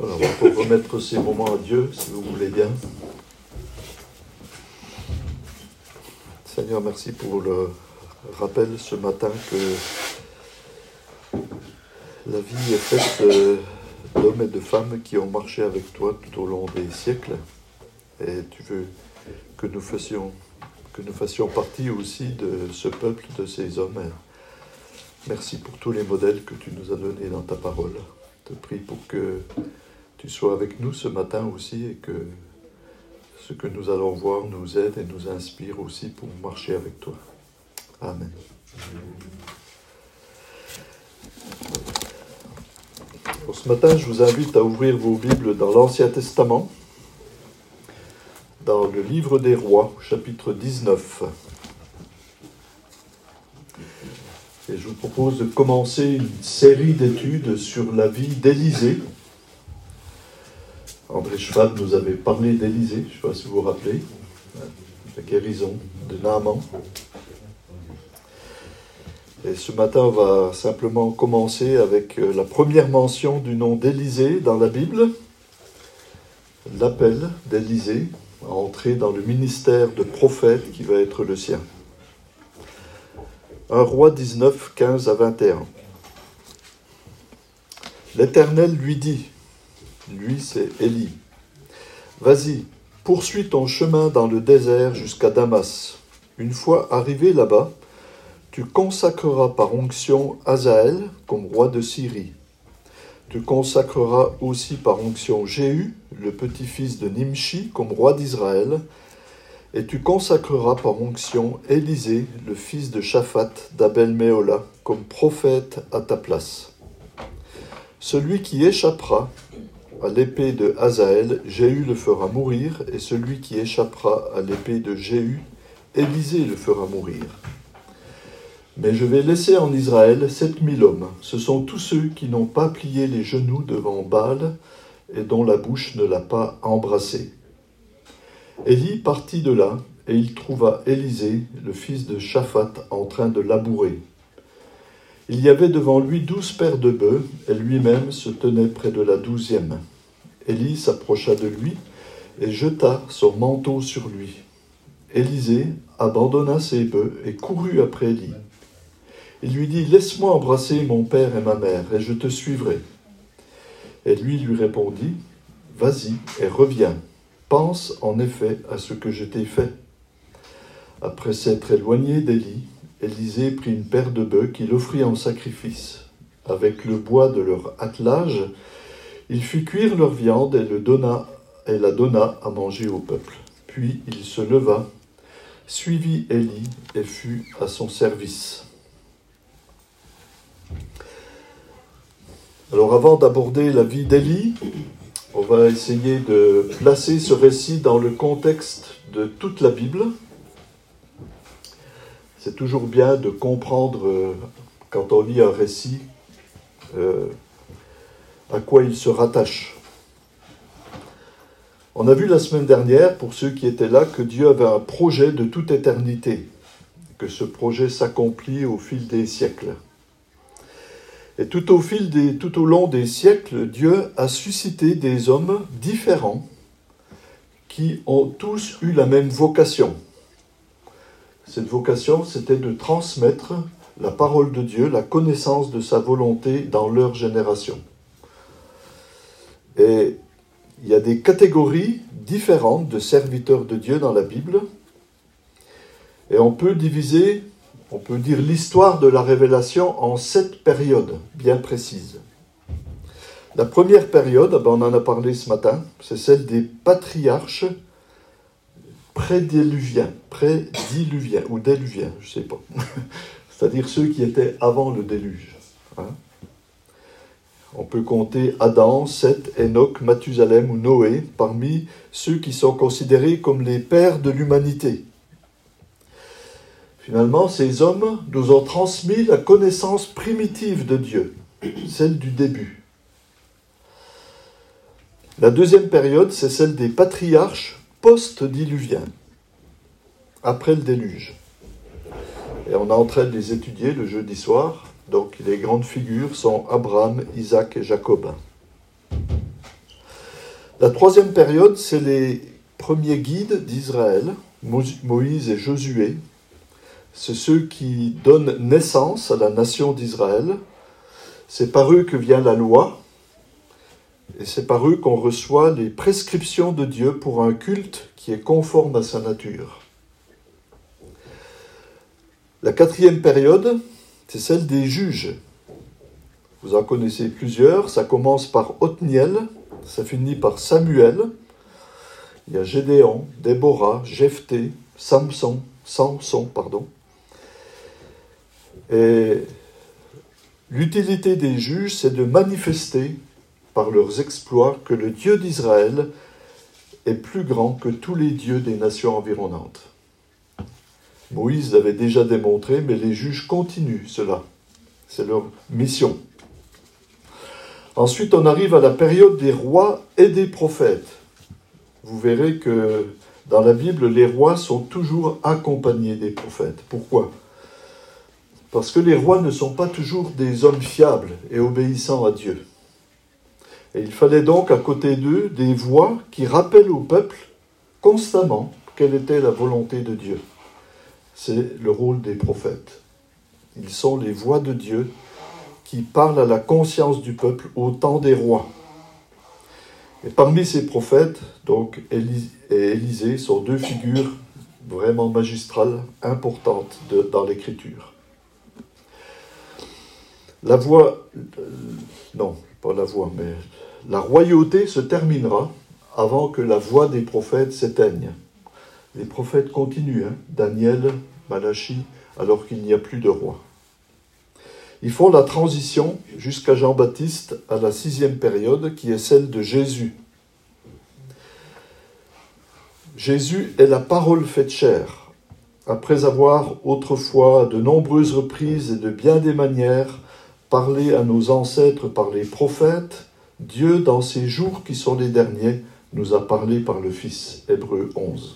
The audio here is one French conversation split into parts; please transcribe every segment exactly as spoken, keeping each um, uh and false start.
Alors, on peut remettre ces moments à Dieu, si vous voulez bien. Seigneur, merci pour le rappel ce matin que la vie est faite d'hommes et de femmes qui ont marché avec toi tout au long des siècles. Et tu veux que nous fassions, que nous fassions partie aussi de ce peuple, de ces hommes. Merci pour tous les modèles que tu nous as donnés dans ta parole. Je te prie pour que tu sois avec nous ce matin aussi et que ce que nous allons voir nous aide et nous inspire aussi pour marcher avec toi. Amen. Pour ce matin, je vous invite à ouvrir vos Bibles dans l'Ancien Testament, dans le livre des Rois, chapitre dix-neuf. Et je vous propose de commencer une série d'études sur la vie d'Élisée. André Schwab nous avait parlé d'Élisée, je ne sais pas si vous vous rappelez, la guérison de Naaman. Et ce matin, on va simplement commencer avec la première mention du nom d'Élisée dans la Bible, l'appel d'Élisée à entrer dans le ministère de prophète qui va être le sien. un Roi dix-neuf, quinze à vingt et un. L'Éternel lui dit, lui c'est Élie, « Vas-y, poursuis ton chemin dans le désert jusqu'à Damas. Une fois arrivé là-bas, tu consacreras par onction Hazaël comme roi de Syrie. Tu consacreras aussi par onction Jéhu, le petit-fils de Nimshi, comme roi d'Israël, et tu consacreras par onction Élisée, le fils de Shaphat d'Abel-Méhola, comme prophète à ta place. Celui qui échappera à l'épée de Hazaël, Jéhu le fera mourir, et celui qui échappera à l'épée de Jéhu, Élisée le fera mourir. Mais je vais laisser en Israël sept mille hommes. Ce sont tous ceux qui n'ont pas plié les genoux devant Baal et dont la bouche ne l'a pas embrassé. » Élie partit de là, et il trouva Élisée, le fils de Shaphat, en train de labourer. Il y avait devant lui douze paires de bœufs, et lui-même se tenait près de la douzième. Élie s'approcha de lui, et jeta son manteau sur lui. Élisée abandonna ses bœufs, et courut après Élie. Il lui dit, « Laisse-moi embrasser mon père et ma mère, et je te suivrai. » Et lui lui répondit, « Vas-y et reviens. Pense en effet à ce que je t'ai fait. » Après s'être éloigné d'Élie, Élisée prit une paire de bœufs qu'il offrit en sacrifice. Avec le bois de leur attelage, il fit cuire leur viande et, le donna, et la donna à manger au peuple. Puis il se leva, suivit Élie et fut à son service. Alors avant d'aborder la vie d'Élie, on va essayer de placer ce récit dans le contexte de toute la Bible. C'est toujours bien de comprendre, euh, quand on lit un récit, euh, à quoi il se rattache. On a vu la semaine dernière, pour ceux qui étaient là, que Dieu avait un projet de toute éternité, que ce projet s'accomplit au fil des siècles. Et tout au, fil des, tout au long des siècles, Dieu a suscité des hommes différents qui ont tous eu la même vocation. Cette vocation, c'était de transmettre la parole de Dieu, la connaissance de sa volonté dans leur génération. Et il y a des catégories différentes de serviteurs de Dieu dans la Bible. Et on peut diviser, on peut dire l'histoire de la révélation en sept périodes bien précises. La première période, ben on en a parlé ce matin, c'est celle des patriarches prédiluviens, prédiluviens ou déluviens, je ne sais pas. C'est-à-dire ceux qui étaient avant le déluge. Hein? On peut compter Adam, Seth, Enoch, Mathusalem ou Noé parmi ceux qui sont considérés comme les pères de l'humanité. Finalement, ces hommes nous ont transmis la connaissance primitive de Dieu, celle du début. La deuxième période, c'est celle des patriarches post-diluviens, après le déluge. Et on est en train de les étudier le jeudi soir. Donc les grandes figures sont Abraham, Isaac et Jacob. La troisième période, c'est les premiers guides d'Israël, Moïse et Josué. C'est ceux qui donnent naissance à la nation d'Israël. C'est par eux que vient la loi, et c'est par eux qu'on reçoit les prescriptions de Dieu pour un culte qui est conforme à sa nature. La quatrième période, c'est celle des juges. Vous en connaissez plusieurs, ça commence par Othniel, ça finit par Samuel. Il y a Gédéon, Déborah, Jephthé, Samson, Samson, pardon. Et l'utilité des juges, c'est de manifester par leurs exploits que le Dieu d'Israël est plus grand que tous les dieux des nations environnantes. Moïse l'avait déjà démontré, mais les juges continuent cela. C'est leur mission. Ensuite, on arrive à la période des rois et des prophètes. Vous verrez que dans la Bible, les rois sont toujours accompagnés des prophètes. Pourquoi ? Parce que les rois ne sont pas toujours des hommes fiables et obéissants à Dieu. Et il fallait donc à côté d'eux des voix qui rappellent au peuple constamment quelle était la volonté de Dieu. C'est le rôle des prophètes. Ils sont les voix de Dieu qui parlent à la conscience du peuple au temps des rois. Et parmi ces prophètes, donc Élie et Élisée sont deux figures vraiment magistrales, importantes de, dans l'Écriture. La voix, euh, non, pas la voix, mais la royauté se terminera avant que la voix des prophètes s'éteigne. Les prophètes continuent, hein, Daniel, Malachie, alors qu'il n'y a plus de roi. Ils font la transition jusqu'à Jean-Baptiste à la sixième période, qui est celle de Jésus. Jésus est la parole faite chair. Après avoir autrefois, à de nombreuses reprises et de bien des manières, parlé à nos ancêtres par les prophètes, Dieu, dans ces jours qui sont les derniers, nous a parlé par le Fils. Hébreux onze.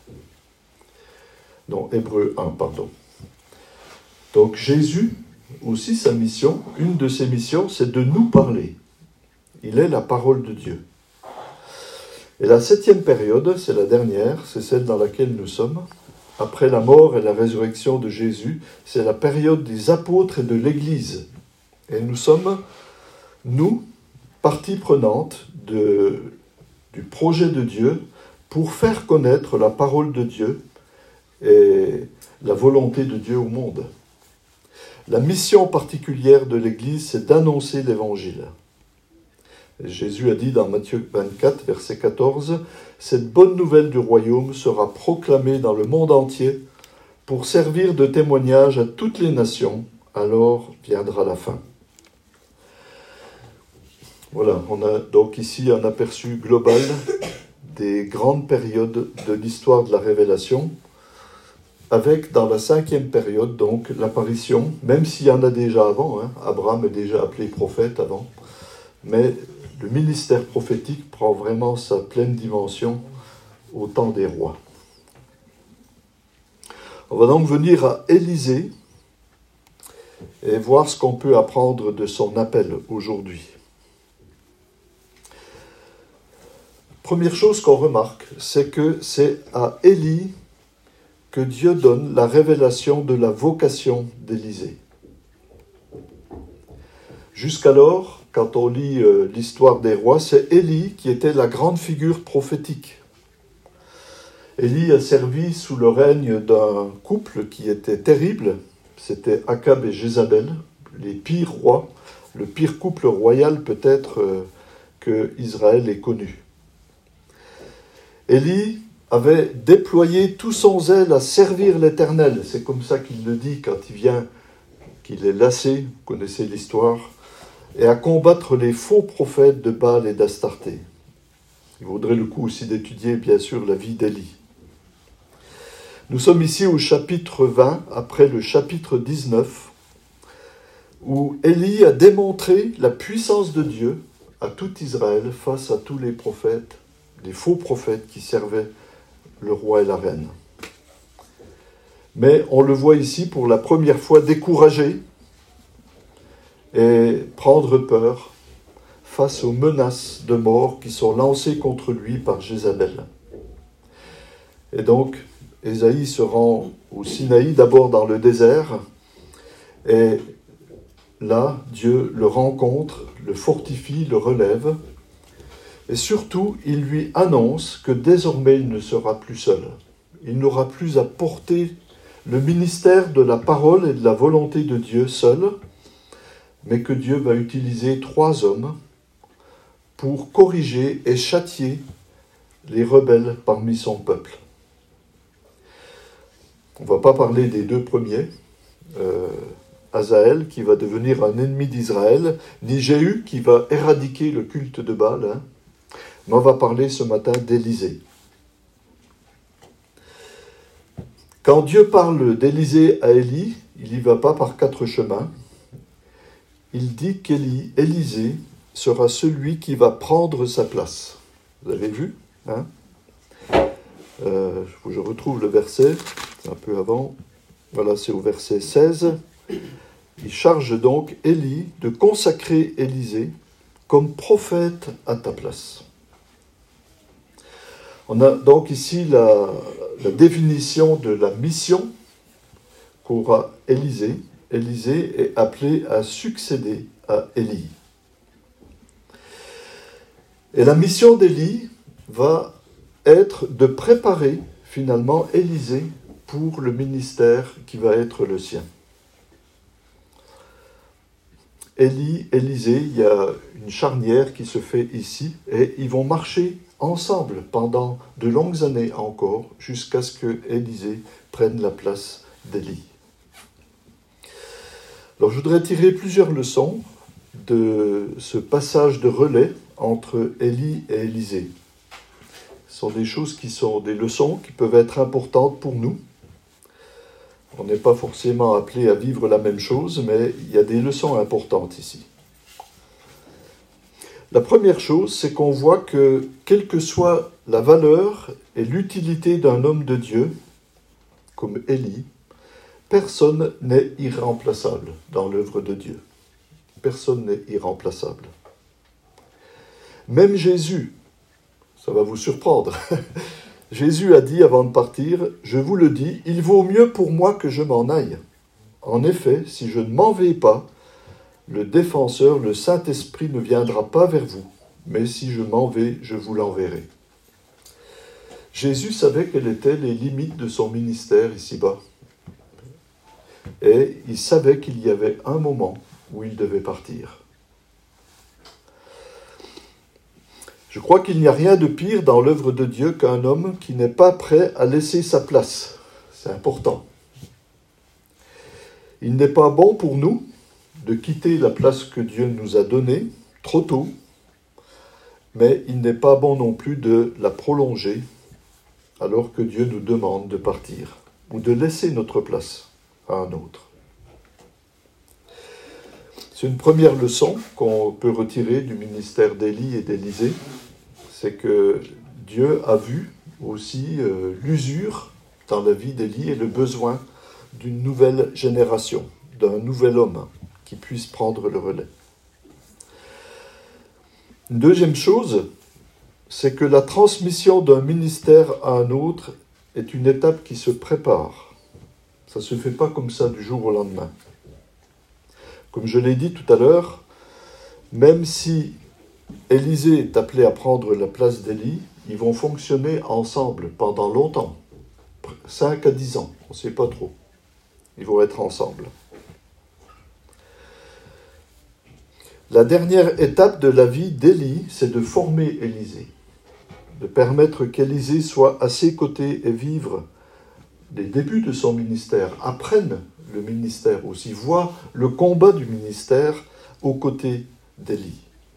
Non, Hébreux un, pardon. Donc Jésus, aussi sa mission, une de ses missions, c'est de nous parler. Il est la parole de Dieu. Et la septième période, c'est la dernière, c'est celle dans laquelle nous sommes. Après la mort et la résurrection de Jésus, c'est la période des apôtres et de l'Église. Et nous sommes, nous, partie prenante de, du projet de Dieu pour faire connaître la parole de Dieu et la volonté de Dieu au monde. La mission particulière de l'Église, c'est d'annoncer l'Évangile. Jésus a dit dans Matthieu vingt-quatre, verset quatorze, « Cette bonne nouvelle du royaume sera proclamée dans le monde entier pour servir de témoignage à toutes les nations, alors viendra la fin. » Voilà, on a donc ici un aperçu global des grandes périodes de l'histoire de la révélation, avec dans la cinquième période, donc, l'apparition, même s'il y en a déjà avant, hein, Abraham est déjà appelé prophète avant, mais le ministère prophétique prend vraiment sa pleine dimension au temps des rois. On va donc venir à Élisée et voir ce qu'on peut apprendre de son appel aujourd'hui. Première chose qu'on remarque, c'est que c'est à Élie que Dieu donne la révélation de la vocation d'Élisée. Jusqu'alors, quand on lit euh, l'histoire des rois, c'est Élie qui était la grande figure prophétique. Élie a servi sous le règne d'un couple qui était terrible, c'était Akab et Jézabel, les pires rois, le pire couple royal peut-être euh, que Israël ait connu. Élie avait déployé tout son zèle à servir l'Éternel. C'est comme ça qu'il le dit quand il vient, qu'il est lassé, vous connaissez l'histoire, et à combattre les faux prophètes de Baal et d'Astarté. Il vaudrait le coup aussi d'étudier, bien sûr, la vie d'Élie. Nous sommes ici au chapitre vingt, après le chapitre dix-neuf, où Élie a démontré la puissance de Dieu à tout Israël face à tous les prophètes, les faux prophètes qui servaient le roi et la reine. Mais on le voit ici pour la première fois découragé et prendre peur face aux menaces de mort qui sont lancées contre lui par Jézabel. Et donc, Ésaïe se rend au Sinaï, d'abord dans le désert, et là, Dieu le rencontre, le fortifie, le relève, et surtout, il lui annonce que désormais, il ne sera plus seul. Il n'aura plus à porter le ministère de la parole et de la volonté de Dieu seul, mais que Dieu va utiliser trois hommes pour corriger et châtier les rebelles parmi son peuple. On ne va pas parler des deux premiers, euh, Hazaël qui va devenir un ennemi d'Israël, ni Jéhu qui va éradiquer le culte de Baal, hein, mais on va parler ce matin d'Élisée. Quand Dieu parle d'Élisée à Élie, il n'y va pas par quatre chemins. Il dit qu'Élie, Élisée, sera celui qui va prendre sa place. Vous avez vu, hein? euh, Je retrouve le verset, c'est un peu avant. Voilà, c'est au verset seize. Il charge donc Élie de consacrer Élisée comme prophète à ta place. On a donc ici la, la définition de la mission qu'aura Élisée. Élisée est appelé à succéder à Élie. Et la mission d'Élie va être de préparer finalement Élisée pour le ministère qui va être le sien. Élie, Élisée, il y a une charnière qui se fait ici et ils vont marcher ensemble pendant de longues années encore jusqu'à ce que Élisée prenne la place d'Élie. Alors je voudrais tirer plusieurs leçons de ce passage de relais entre Élie et Élisée. Ce sont des choses qui sont des leçons qui peuvent être importantes pour nous. On n'est pas forcément appelé à vivre la même chose, mais il y a des leçons importantes ici. La première chose, c'est qu'on voit que, quelle que soit la valeur et l'utilité d'un homme de Dieu, comme Élie, personne n'est irremplaçable dans l'œuvre de Dieu. Personne n'est irremplaçable. Même Jésus, ça va vous surprendre, Jésus a dit avant de partir, « Je vous le dis, il vaut mieux pour moi que je m'en aille. En effet, si je ne m'en vais pas, le défenseur, le Saint-Esprit ne viendra pas vers vous, mais si je m'en vais, je vous l'enverrai. » Jésus savait quelles étaient les limites de son ministère ici-bas. Et il savait qu'il y avait un moment où il devait partir. Je crois qu'il n'y a rien de pire dans l'œuvre de Dieu qu'un homme qui n'est pas prêt à laisser sa place. C'est important. Il n'est pas bon pour nous de quitter la place que Dieu nous a donnée trop tôt, mais il n'est pas bon non plus de la prolonger alors que Dieu nous demande de partir ou de laisser notre place à un autre. C'est une première leçon qu'on peut retirer du ministère d'Élie et d'Élisée, c'est que Dieu a vu aussi euh, l'usure dans la vie d'Élie et le besoin d'une nouvelle génération, d'un nouvel homme qui puisse prendre le relais. Une deuxième chose, c'est que la transmission d'un ministère à un autre est une étape qui se prépare. Ça ne se fait pas comme ça du jour au lendemain. Comme je l'ai dit tout à l'heure, même si Élisée est appelé à prendre la place d'Élie, ils vont fonctionner ensemble pendant longtemps, cinq à dix ans, on ne sait pas trop. Ils vont être ensemble. La dernière étape de la vie d'Élie, c'est de former Élisée, de permettre qu'Élisée soit à ses côtés et vivre les débuts de son ministère, apprenne le ministère aussi, voit le combat du ministère aux côtés d'Élie.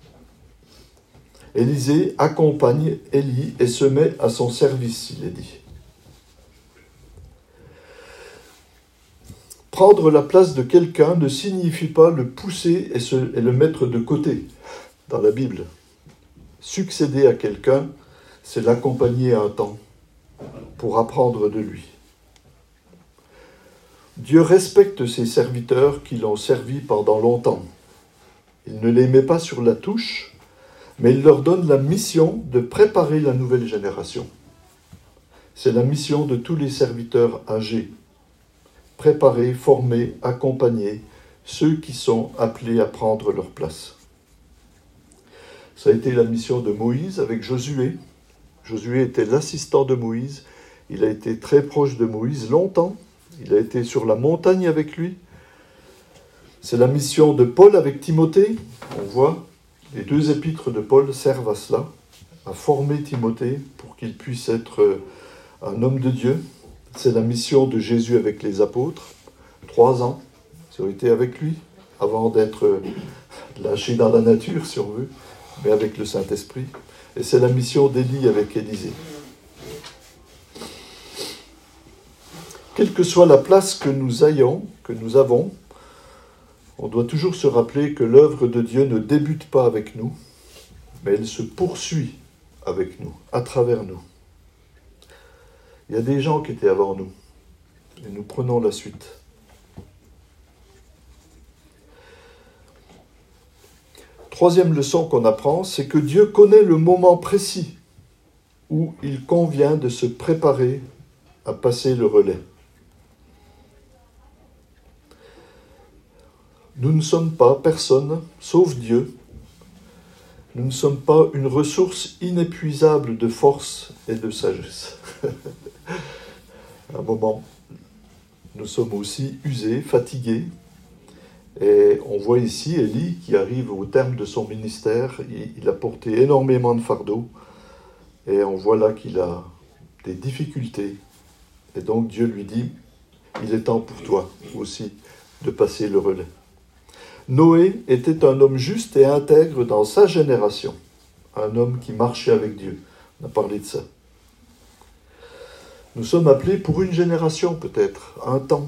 Élisée accompagne Élie et se met à son service, il est dit. Prendre la place de quelqu'un ne signifie pas le pousser et, se, et le mettre de côté dans la Bible. Succéder à quelqu'un, c'est l'accompagner un temps pour apprendre de lui. Dieu respecte ses serviteurs qui l'ont servi pendant longtemps. Il ne les met pas sur la touche, mais il leur donne la mission de préparer la nouvelle génération. C'est la mission de tous les serviteurs âgés. Préparer, former, accompagner ceux qui sont appelés à prendre leur place. Ça a été la mission de Moïse avec Josué. Josué était l'assistant de Moïse. Il a été très proche de Moïse longtemps. Il a été sur la montagne avec lui. C'est la mission de Paul avec Timothée. On voit, les deux épîtres de Paul servent à cela, à former Timothée pour qu'il puisse être un homme de Dieu. C'est la mission de Jésus avec les apôtres. Trois ans, ils ont été avec lui, avant d'être lâchés dans la nature, si on veut, mais avec le Saint-Esprit. Et c'est la mission d'Élie avec Élisée. Quelle que soit la place que nous ayons, que nous avons, on doit toujours se rappeler que l'œuvre de Dieu ne débute pas avec nous, mais elle se poursuit avec nous, à travers nous. Il y a des gens qui étaient avant nous, et nous prenons la suite. Troisième leçon qu'on apprend, c'est que Dieu connaît le moment précis où il convient de se préparer à passer le relais. Nous ne sommes pas personne, sauf Dieu. Nous ne sommes pas une ressource inépuisable de force et de sagesse. À un moment, nous sommes aussi usés, fatigués. Et on voit ici Élie qui arrive au terme de son ministère. Il a porté énormément de fardeaux. Et on voit là qu'il a des difficultés. Et donc Dieu lui dit, il est temps pour toi aussi de passer le relais. Noé était un homme juste et intègre dans sa génération. Un homme qui marchait avec Dieu. On a parlé de ça. Nous sommes appelés pour une génération peut-être, un temps.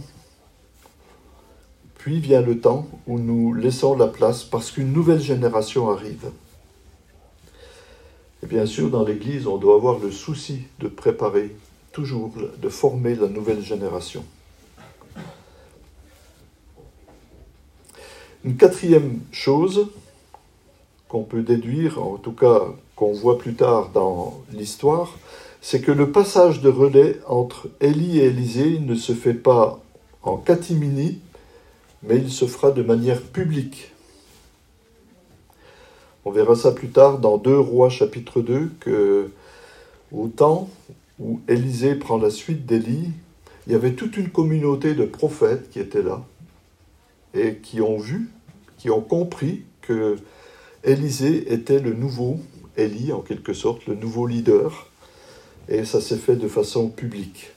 Puis vient le temps où nous laissons la place parce qu'une nouvelle génération arrive. Et bien sûr, dans l'Église, on doit avoir le souci de préparer, toujours, de former la nouvelle génération. Une quatrième chose qu'on peut déduire, en tout cas qu'on voit plus tard dans l'histoire, c'est que le passage de relais entre Élie et Élisée ne se fait pas en catimini, mais il se fera de manière publique. On verra ça plus tard dans deux Rois chapitre deux, que au temps où Élisée prend la suite d'Élie, il y avait toute une communauté de prophètes qui étaient là et qui ont vu, qui ont compris que Élisée était le nouveau Élie, en quelque sorte, le nouveau leader, et ça s'est fait de façon publique.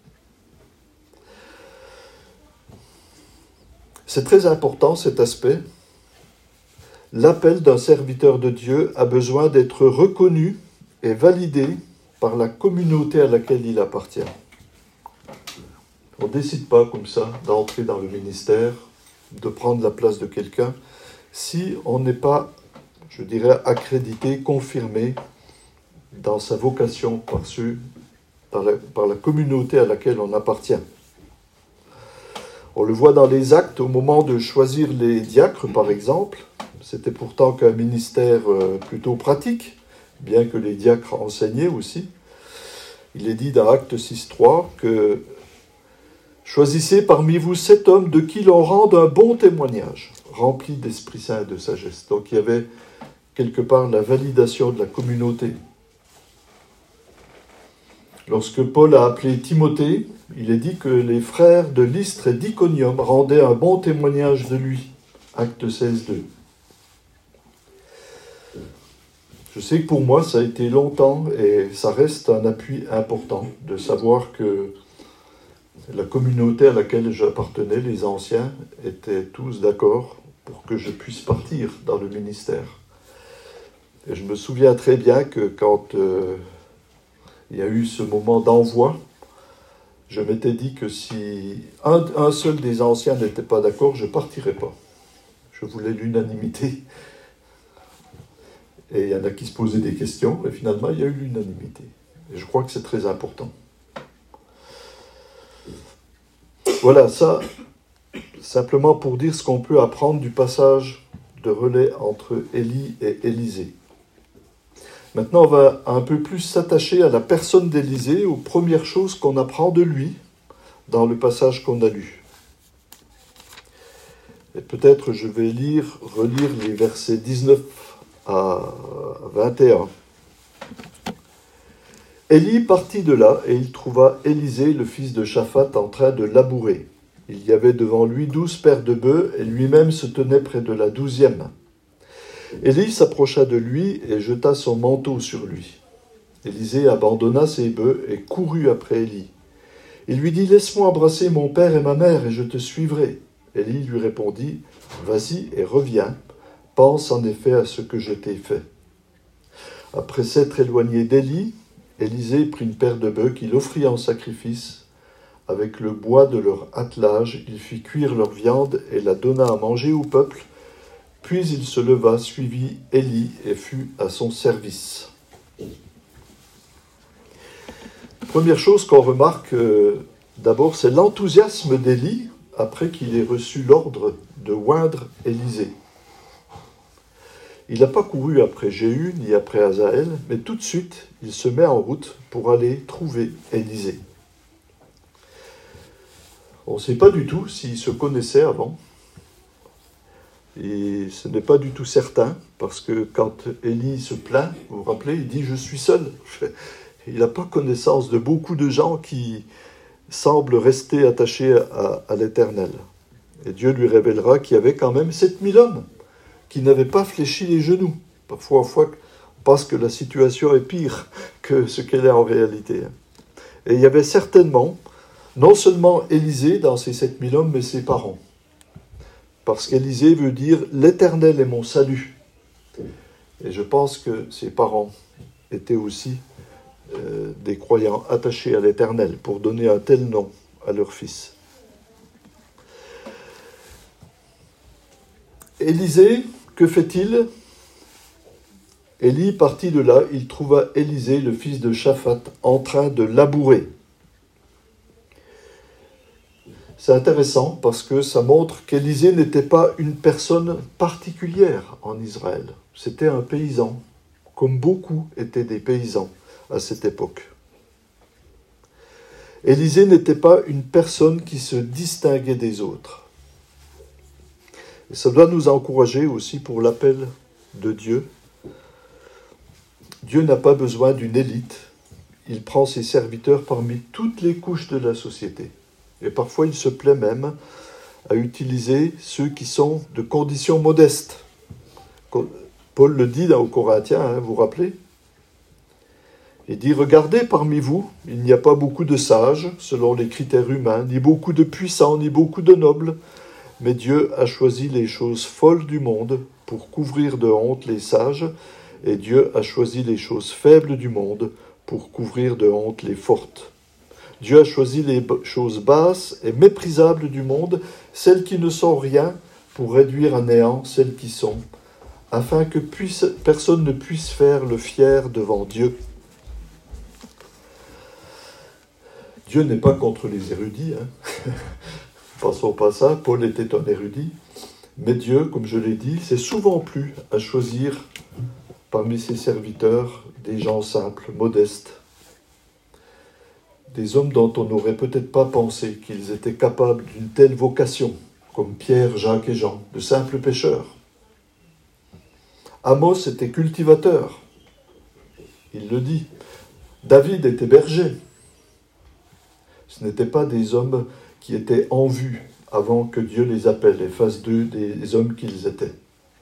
C'est très important cet aspect. L'appel d'un serviteur de Dieu a besoin d'être reconnu et validé par la communauté à laquelle il appartient. On ne décide pas comme ça d'entrer dans le ministère, de prendre la place de quelqu'un, si on n'est pas, je dirais, accrédité, confirmé dans sa vocation par, ceux, par, la, par la communauté à laquelle on appartient. On le voit dans les actes, au moment de choisir les diacres, par exemple. C'était pourtant qu'un ministère plutôt pratique, bien que les diacres enseignaient aussi. Il est dit dans Acte six trois que « Choisissez parmi vous sept hommes de qui l'on rende un bon témoignage, remplis d'Esprit Saint et de sagesse. » Donc il y avait quelque part la validation de la communauté. Lorsque Paul a appelé Timothée, il est dit que les frères de Lystre et d'Iconium rendaient un bon témoignage de lui. Acte seize deux. Je sais que pour moi, ça a été longtemps et ça reste un appui important de savoir que la communauté à laquelle j'appartenais, les anciens, étaient tous d'accord pour que je puisse partir dans le ministère. Et je me souviens très bien que quand euh, il y a eu ce moment d'envoi, je m'étais dit que si un, un seul des anciens n'était pas d'accord, je ne partirais pas. Je voulais l'unanimité. Et il y en a qui se posaient des questions, et finalement, il y a eu l'unanimité. Et je crois que c'est très important. Voilà, ça, simplement pour dire ce qu'on peut apprendre du passage de relais entre Élie et Élisée. Maintenant, on va un peu plus s'attacher à la personne d'Élisée, aux premières choses qu'on apprend de lui dans le passage qu'on a lu. Et peut-être je vais lire, relire les versets dix-neuf à vingt et un. Élie partit de là et il trouva Élisée, le fils de Shaphat, en train de labourer. Il y avait devant lui douze paires de bœufs et lui-même se tenait près de la douzième. Élie s'approcha de lui et jeta son manteau sur lui. Élisée abandonna ses bœufs et courut après Élie. Il lui dit « Laisse-moi embrasser mon père et ma mère et je te suivrai. » Élie lui répondit « Vas-y et reviens, pense en effet à ce que je t'ai fait. » Après s'être éloigné d'Élie, Élisée prit une paire de bœufs qu'il offrit en sacrifice. Avec le bois de leur attelage, il fit cuire leur viande et la donna à manger au peuple. Puis il se leva, suivit Élie et fut à son service. Première chose qu'on remarque euh, d'abord, c'est l'enthousiasme d'Élie après qu'il ait reçu l'ordre de oindre Élisée. Il n'a pas couru après Jéhu ni après Hazaël, mais tout de suite, il se met en route pour aller trouver Élisée. On ne sait pas du tout s'ils se connaissaient avant. Et ce n'est pas du tout certain, parce que quand Élie se plaint, vous vous rappelez, il dit « je suis seul ». Il n'a pas connaissance de beaucoup de gens qui semblent rester attachés à, à l'Éternel. Et Dieu lui révélera qu'il y avait quand même sept mille hommes qui n'avaient pas fléchi les genoux. Parfois, on pense que la situation est pire que ce qu'elle est en réalité. Et il y avait certainement, non seulement Élisée dans ces sept mille hommes, mais ses parents. Parce qu'Élisée veut dire « l'Éternel est mon salut ». Et je pense que ses parents étaient aussi euh, des croyants attachés à l'Éternel pour donner un tel nom à leur fils. Élisée, que fait-il ? Élie partit de là, il trouva Élisée, le fils de Shaphat, en train de labourer. C'est intéressant parce que ça montre qu'Élisée n'était pas une personne particulière en Israël. C'était un paysan, comme beaucoup étaient des paysans à cette époque. Élisée n'était pas une personne qui se distinguait des autres. Et ça doit nous encourager aussi pour l'appel de Dieu. Dieu n'a pas besoin d'une élite. Il prend ses serviteurs parmi toutes les couches de la société. Et parfois, il se plaît même à utiliser ceux qui sont de conditions modestes. Paul le dit aux Corinthiens, hein, vous vous rappelez ? Il dit « Regardez parmi vous, il n'y a pas beaucoup de sages, selon les critères humains, ni beaucoup de puissants, ni beaucoup de nobles, mais Dieu a choisi les choses folles du monde pour couvrir de honte les sages, et Dieu a choisi les choses faibles du monde pour couvrir de honte les fortes. Dieu a choisi les choses basses et méprisables du monde, celles qui ne sont rien, pour réduire à néant celles qui sont, afin que puisse, personne ne puisse faire le fier devant Dieu. » Dieu n'est pas contre les érudits. Hein. Pensons pas ça, Paul était un érudit. Mais Dieu, comme je l'ai dit, s'est souvent plu à choisir parmi ses serviteurs des gens simples, modestes, des hommes dont on n'aurait peut-être pas pensé qu'ils étaient capables d'une telle vocation, comme Pierre, Jacques et Jean, de simples pêcheurs. Amos était cultivateur, il le dit. David était berger. Ce n'étaient pas des hommes qui étaient en vue avant que Dieu les appelle et fasse d'eux des hommes qu'ils étaient.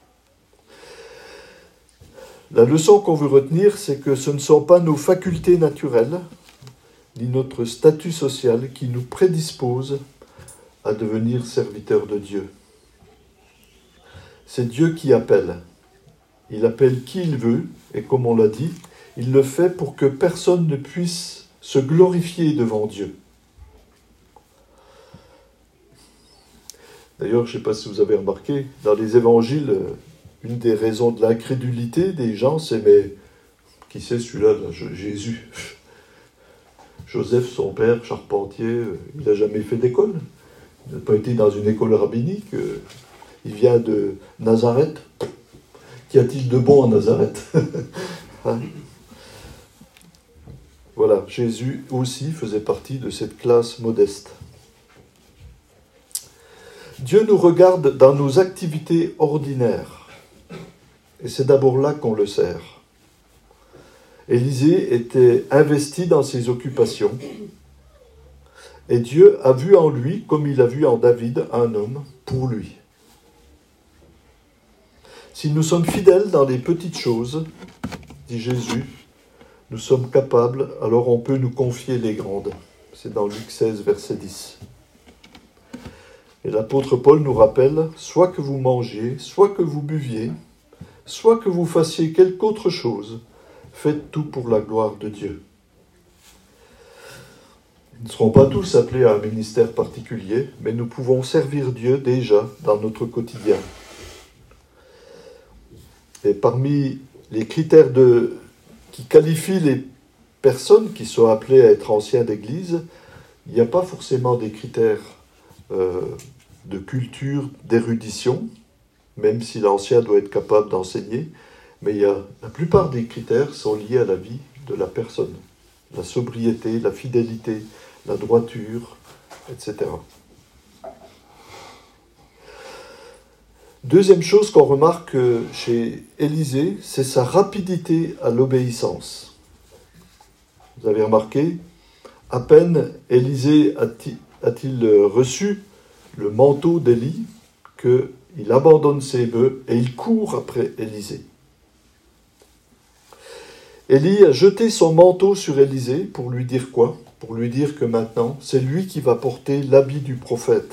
La leçon qu'on veut retenir, c'est que ce ne sont pas nos facultés naturelles, ni notre statut social qui nous prédispose à devenir serviteurs de Dieu. C'est Dieu qui appelle. Il appelle qui il veut, et comme on l'a dit, il le fait pour que personne ne puisse se glorifier devant Dieu. D'ailleurs, je ne sais pas si vous avez remarqué, dans les évangiles, une des raisons de l'incrédulité des gens, c'est « mais qui c'est celui-là, là, Jésus ?» Joseph, son père, charpentier, il n'a jamais fait d'école. Il n'a pas été dans une école rabbinique. Il vient de Nazareth. Qu'y a-t-il de bon en Nazareth ? Hein? Voilà, Jésus aussi faisait partie de cette classe modeste. Dieu nous regarde dans nos activités ordinaires. Et c'est d'abord là qu'on le sert. Élisée était investi dans ses occupations. Et Dieu a vu en lui, comme il a vu en David, un homme pour lui. Si nous sommes fidèles dans les petites choses, dit Jésus, nous sommes capables, alors on peut nous confier les grandes. C'est dans Luc seize, verset dix. Et l'apôtre Paul nous rappelle, soit que vous mangiez, soit que vous buviez, soit que vous fassiez quelque autre chose, faites tout pour la gloire de Dieu. Nous ne serons pas tous appelés à un ministère particulier, mais nous pouvons servir Dieu déjà dans notre quotidien. Et parmi les critères de, qui qualifient les personnes qui sont appelées à être anciens d'Église, il n'y a pas forcément des critères euh, de culture, d'érudition, même si l'ancien doit être capable d'enseigner, mais il y a, la plupart des critères sont liés à la vie de la personne. La sobriété, la fidélité, la droiture, et cetera. Deuxième chose qu'on remarque chez Élisée, c'est sa rapidité à l'obéissance. Vous avez remarqué, à peine Élisée a-t-il reçu le manteau d'Élie qu'il abandonne ses bœufs et il court après Élisée. Élie a jeté son manteau sur Élisée pour lui dire quoi ? Pour lui dire que maintenant, c'est lui qui va porter l'habit du prophète.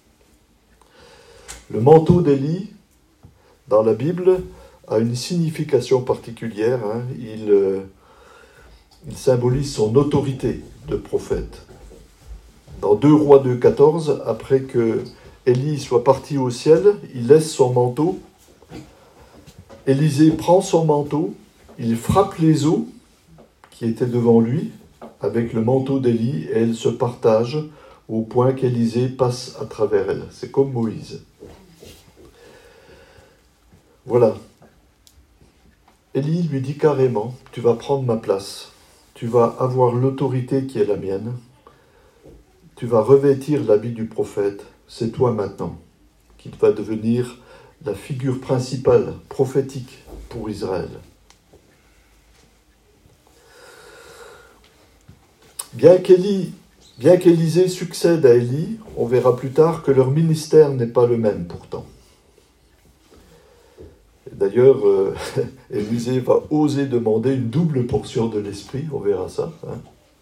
Le manteau d'Élie, dans la Bible, a une signification particulière. Hein. Il, euh, il symbolise son autorité de prophète. Dans deux Rois deux, quatorze, après que Élie soit parti au ciel, il laisse son manteau. Élisée prend son manteau, il frappe les eaux qui étaient devant lui avec le manteau d'Élie et elles se partagent au point qu'Élisée passe à travers elles. C'est comme Moïse. Voilà. Élie lui dit carrément, tu vas prendre ma place, tu vas avoir l'autorité qui est la mienne, tu vas revêtir l'habit du prophète, c'est toi maintenant qui va devenir la figure principale prophétique pour Israël. Bien qu'Élie, bien qu'Élisée succède à Élie, on verra plus tard que leur ministère n'est pas le même pourtant. D'ailleurs, euh, Élisée va oser demander une double portion de l'esprit, on verra ça. Hein.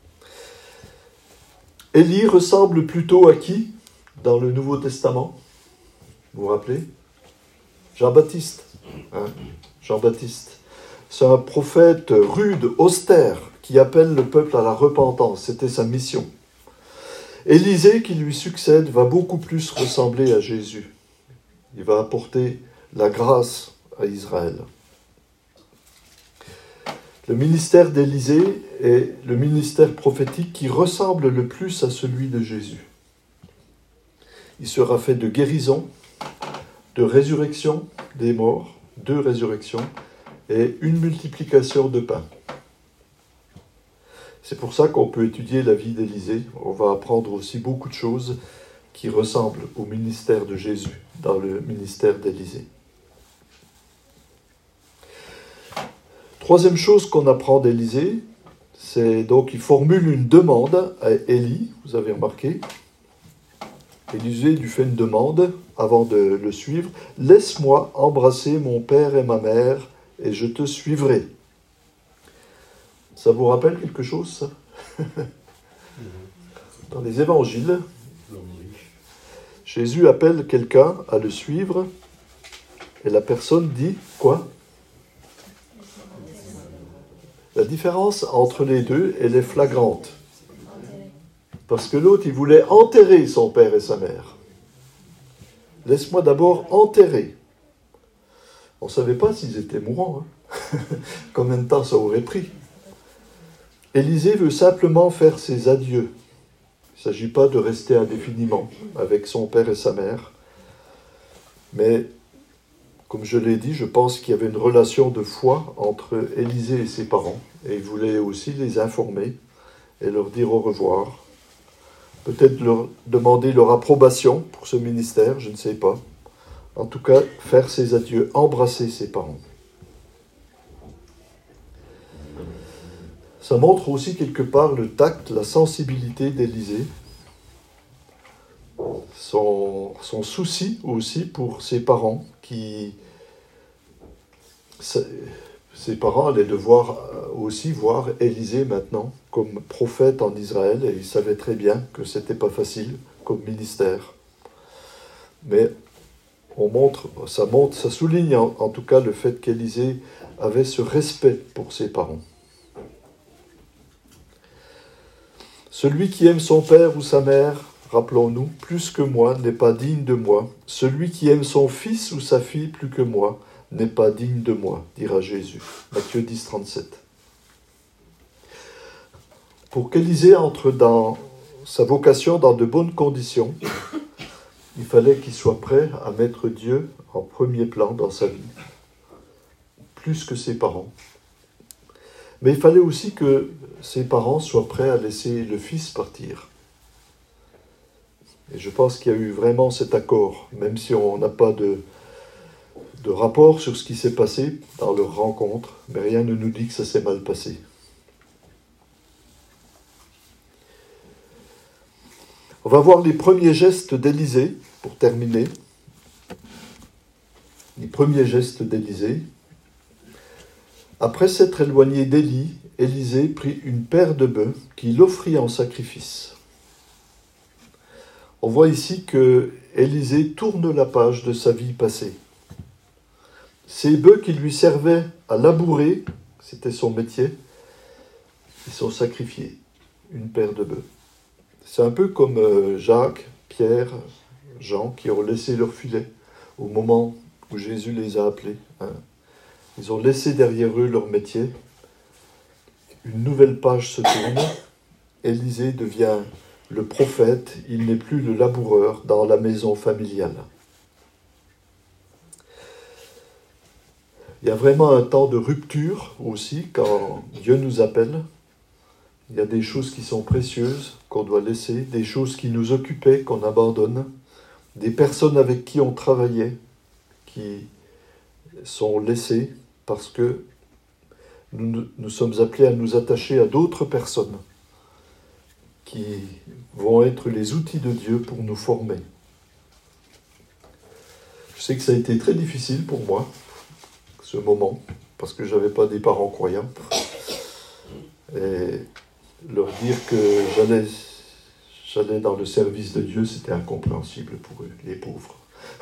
Élie ressemble plutôt à qui dans le Nouveau Testament ? Vous vous rappelez ? Jean-Baptiste. Hein. Jean-Baptiste. C'est un prophète rude, austère, qui appelle le peuple à la repentance. C'était sa mission. Élisée, qui lui succède, va beaucoup plus ressembler à Jésus. Il va apporter la grâce à Israël. Le ministère d'Élisée est le ministère prophétique qui ressemble le plus à celui de Jésus. Il sera fait de guérison, de résurrection des morts, deux résurrections, et une multiplication de pain. C'est pour ça qu'on peut étudier la vie d'Élisée. On va apprendre aussi beaucoup de choses qui ressemblent au ministère de Jésus dans le ministère d'Élisée. Troisième chose qu'on apprend d'Élisée, c'est donc qu'il formule une demande à Élie, vous avez remarqué. Élisée lui fait une demande avant de le suivre. « Laisse-moi embrasser mon père et ma mère, et je te suivrai. » Ça vous rappelle quelque chose, ça ? Dans les évangiles, Jésus appelle quelqu'un à le suivre, et la personne dit quoi ? La différence entre les deux, elle est flagrante. Parce que l'autre, il voulait enterrer son père et sa mère. Laisse-moi d'abord enterrer. On ne savait pas s'ils étaient mourants. Hein. Combien de temps ça aurait pris ? Élisée veut simplement faire ses adieux. Il ne s'agit pas de rester indéfiniment avec son père et sa mère. Mais comme je l'ai dit, je pense qu'il y avait une relation de foi entre Élisée et ses parents. Et il voulait aussi les informer et leur dire au revoir. Peut-être leur demander leur approbation pour ce ministère, je ne sais pas. En tout cas, faire ses adieux, embrasser ses parents. Ça montre aussi quelque part le tact, la sensibilité d'Élisée. Son, son souci aussi pour ses parents qui... Ses parents allaient devoir aussi voir Élisée maintenant comme prophète en Israël et ils savaient très bien que ce n'était pas facile comme ministère. Mais on montre, ça montre, ça souligne en, en tout cas le fait qu'Élisée avait ce respect pour ses parents. Celui qui aime son père ou sa mère, rappelons-nous, plus que moi, n'est pas digne de moi. Celui qui aime son fils ou sa fille plus que moi, n'est pas digne de moi, dira Jésus. Matthieu dix, trente-sept. Pour qu'Élisée entre dans sa vocation dans de bonnes conditions, il fallait qu'il soit prêt à mettre Dieu en premier plan dans sa vie, plus que ses parents. Mais il fallait aussi que ses parents soient prêts à laisser le fils partir. Et je pense qu'il y a eu vraiment cet accord, même si on n'a pas de, de rapport sur ce qui s'est passé dans leur rencontre, mais rien ne nous dit que ça s'est mal passé. On va voir les premiers gestes d'Élisée, pour terminer. Les premiers gestes d'Élisée. Après s'être éloigné d'Élie, Élisée prit une paire de bœufs qu'il offrit en sacrifice. On voit ici que Élisée tourne la page de sa vie passée. Ces bœufs qui lui servaient à labourer, c'était son métier, ils sont sacrifiés, une paire de bœufs. C'est un peu comme Jacques, Pierre, Jean qui ont laissé leur filet au moment où Jésus les a appelés. Ils ont laissé derrière eux leur métier. Une nouvelle page se tourne. Élisée devient le prophète. Il n'est plus le laboureur dans la maison familiale. Il y a vraiment un temps de rupture aussi quand Dieu nous appelle. Il y a des choses qui sont précieuses qu'on doit laisser, des choses qui nous occupaient qu'on abandonne, des personnes avec qui on travaillait qui sont laissées parce que nous, nous sommes appelés à nous attacher à d'autres personnes qui vont être les outils de Dieu pour nous former. Je sais que ça a été très difficile pour moi, ce moment, parce que je n'avais pas des parents croyants. Et leur dire que j'allais, j'allais dans le service de Dieu, c'était incompréhensible pour eux, les pauvres.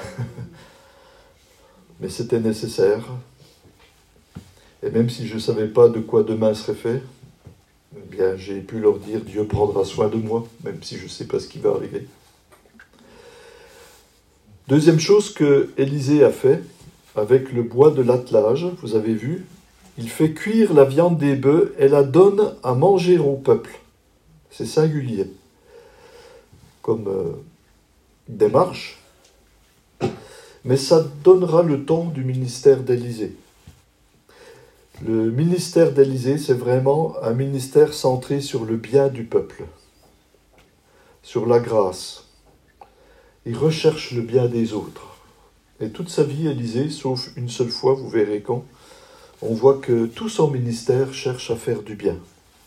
Mais c'était nécessaire. Et même si je ne savais pas de quoi demain serait fait, eh bien, j'ai pu leur dire « Dieu prendra soin de moi », même si je ne sais pas ce qui va arriver. Deuxième chose que Élisée a fait, avec le bois de l'attelage, vous avez vu, il fait cuire la viande des bœufs et la donne à manger au peuple. C'est singulier comme euh, démarche, mais ça donnera le ton du ministère d'Élisée. Le ministère d'Élisée, c'est vraiment un ministère centré sur le bien du peuple, sur la grâce. Il recherche le bien des autres. Et toute sa vie, Élisée, sauf une seule fois, vous verrez quand, on voit que tout son ministère cherche à faire du bien.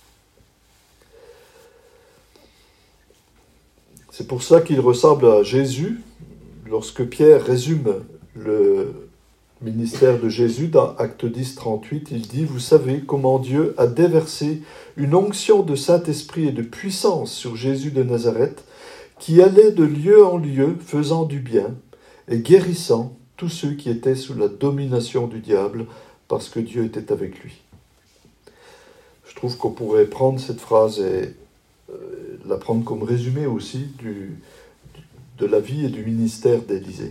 C'est pour ça qu'il ressemble à Jésus. Lorsque Pierre résume le ministère de Jésus dans Acte dix, trente-huit, il dit « Vous savez comment Dieu a déversé une onction de Saint-Esprit et de puissance sur Jésus de Nazareth, qui allait de lieu en lieu, faisant du bien et guérissant tous ceux qui étaient sous la domination du diable, parce que Dieu était avec lui. » Je trouve qu'on pourrait prendre cette phrase et euh, la prendre comme résumé aussi du, de la vie et du ministère d'Élisée.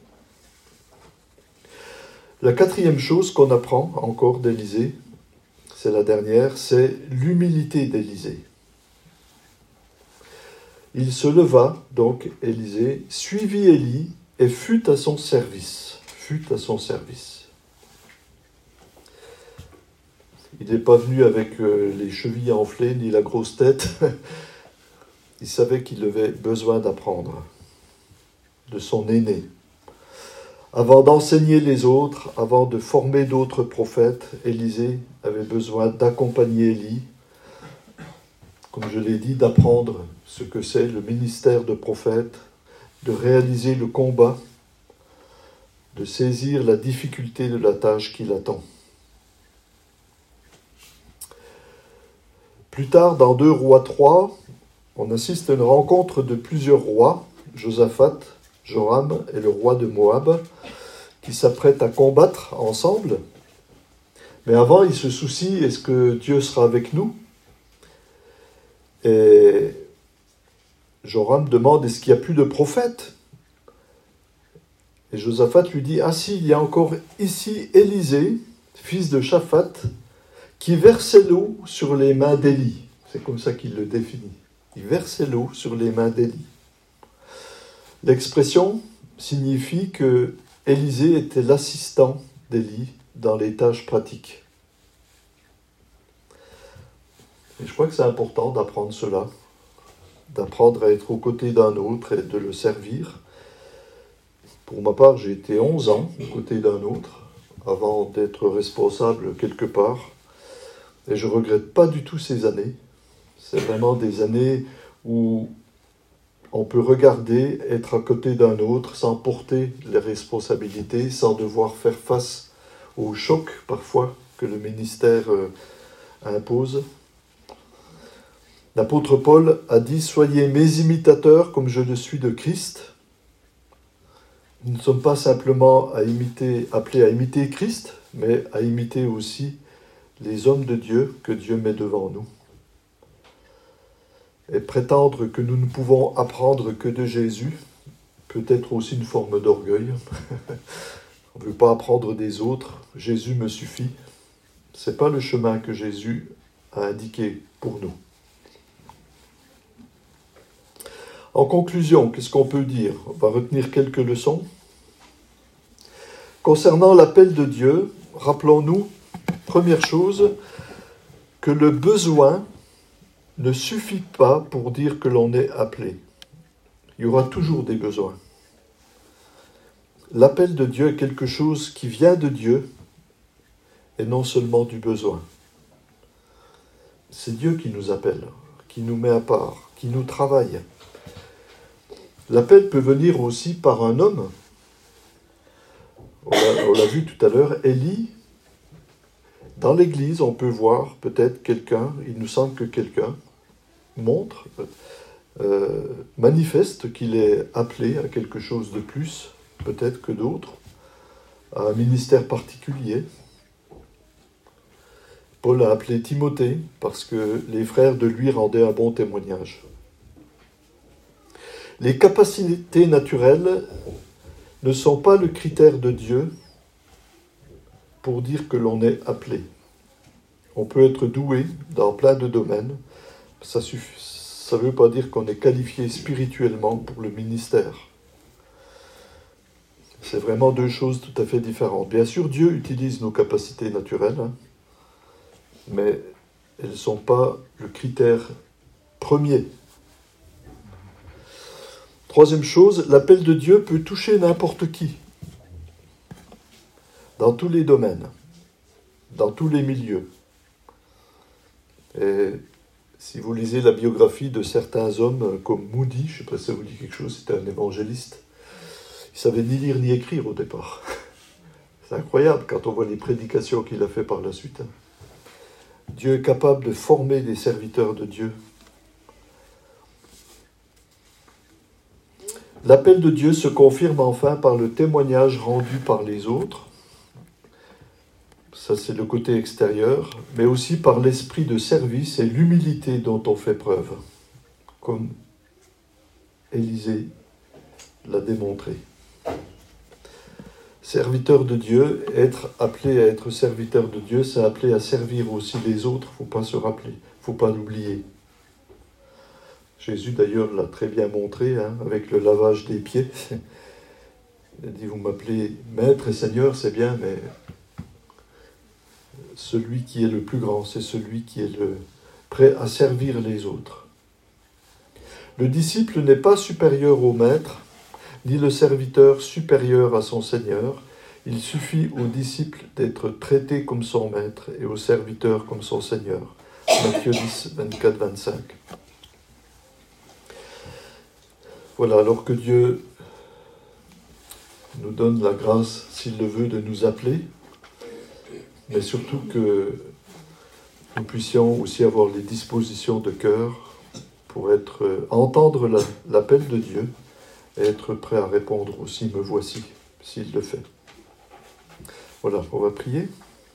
La quatrième chose qu'on apprend encore d'Élisée, c'est la dernière, c'est l'humilité d'Élisée. Il se leva, donc Élisée, suivit Élie et fut à son service. fut à son service. Il n'est pas venu avec euh, les chevilles enflées ni la grosse tête. Il savait qu'il avait besoin d'apprendre de son aîné. Avant d'enseigner les autres, avant de former d'autres prophètes, Élisée avait besoin d'accompagner Élie, comme je l'ai dit, d'apprendre ce que c'est le ministère de prophète, de réaliser le combat, de saisir la difficulté de la tâche qui l'attend. Plus tard, dans deux Rois trois, on assiste à une rencontre de plusieurs rois, Josaphat, Joram et le roi de Moab, qui s'apprêtent à combattre ensemble. Mais avant, ils se soucient, est-ce que Dieu sera avec nous? Et Joram demande, est-ce qu'il n'y a plus de prophètes? Et Josaphat lui dit, ah si, il y a encore ici Élisée, fils de Shaphat, qui versait l'eau sur les mains d'Élie. C'est comme ça qu'il le définit. Il versait l'eau sur les mains d'Élie. L'expression signifie que Élisée était l'assistant d'Élie dans les tâches pratiques. Et je crois que c'est important d'apprendre cela, d'apprendre à être aux côtés d'un autre et de le servir. Pour ma part, j'ai été onze ans aux côtés d'un autre avant d'être responsable quelque part. Et je ne regrette pas du tout ces années. C'est vraiment des années où on peut regarder, être à côté d'un autre sans porter les responsabilités, sans devoir faire face au choc parfois que le ministère euh, impose. L'apôtre Paul a dit « Soyez mes imitateurs comme je le suis de Christ ». Nous ne sommes pas simplement à imiter, appelés à imiter Christ, mais à imiter aussi les hommes de Dieu que Dieu met devant nous. Et prétendre que nous ne pouvons apprendre que de Jésus peut être aussi une forme d'orgueil. On ne veut pas apprendre des autres. Jésus me suffit. Ce n'est pas le chemin que Jésus a indiqué pour nous. En conclusion, qu'est-ce qu'on peut dire? On va retenir quelques leçons. Concernant l'appel de Dieu, rappelons-nous, première chose, que le besoin ne suffit pas pour dire que l'on est appelé. Il y aura toujours des besoins. L'appel de Dieu est quelque chose qui vient de Dieu et non seulement du besoin. C'est Dieu qui nous appelle, qui nous met à part, qui nous travaille. L'appel peut venir aussi par un homme. On l'a, on l'a vu tout à l'heure, Élie. Dans l'Église, on peut voir peut-être quelqu'un, il nous semble que quelqu'un montre, euh, manifeste qu'il est appelé à quelque chose de plus, peut-être que d'autres, à un ministère particulier. Paul a appelé Timothée parce que les frères de lui rendaient un bon témoignage. Les capacités naturelles ne sont pas le critère de Dieu pour dire que l'on est appelé. On peut être doué dans plein de domaines. Ça ne veut pas dire qu'on est qualifié spirituellement pour le ministère. C'est vraiment deux choses tout à fait différentes. Bien sûr, Dieu utilise nos capacités naturelles, hein, mais elles ne sont pas le critère premier. Troisième chose, l'appel de Dieu peut toucher n'importe qui, dans tous les domaines, dans tous les milieux. Et si vous lisez la biographie de certains hommes comme Moody, je ne sais pas si ça vous dit quelque chose, c'était un évangéliste, il ne savait ni lire ni écrire au départ. C'est incroyable quand on voit les prédications qu'il a fait par la suite. Dieu est capable de former des serviteurs de Dieu. L'appel de Dieu se confirme enfin par le témoignage rendu par les autres. Ça, c'est le côté extérieur, mais aussi par l'esprit de service et l'humilité dont on fait preuve, comme Élisée l'a démontré. Serviteur de Dieu, être appelé à être serviteur de Dieu, c'est appelé à servir aussi les autres, il ne faut pas se rappeler, il ne faut pas l'oublier. Jésus d'ailleurs l'a très bien montré, hein, avec le lavage des pieds. Il a dit, vous m'appelez maître et seigneur, c'est bien, mais celui qui est le plus grand, c'est celui qui est le, prêt à servir les autres. Le disciple n'est pas supérieur au maître, ni le serviteur supérieur à son seigneur. Il suffit au disciple d'être traité comme son maître et au serviteur comme son seigneur. Matthieu dix, vingt-quatre, vingt-cinq. Voilà, alors que Dieu nous donne la grâce, s'il le veut, de nous appeler, mais surtout que nous puissions aussi avoir les dispositions de cœur pour être, entendre la, l'appel de Dieu et être prêt à répondre aussi, me voici, s'il le fait. Voilà, on va prier.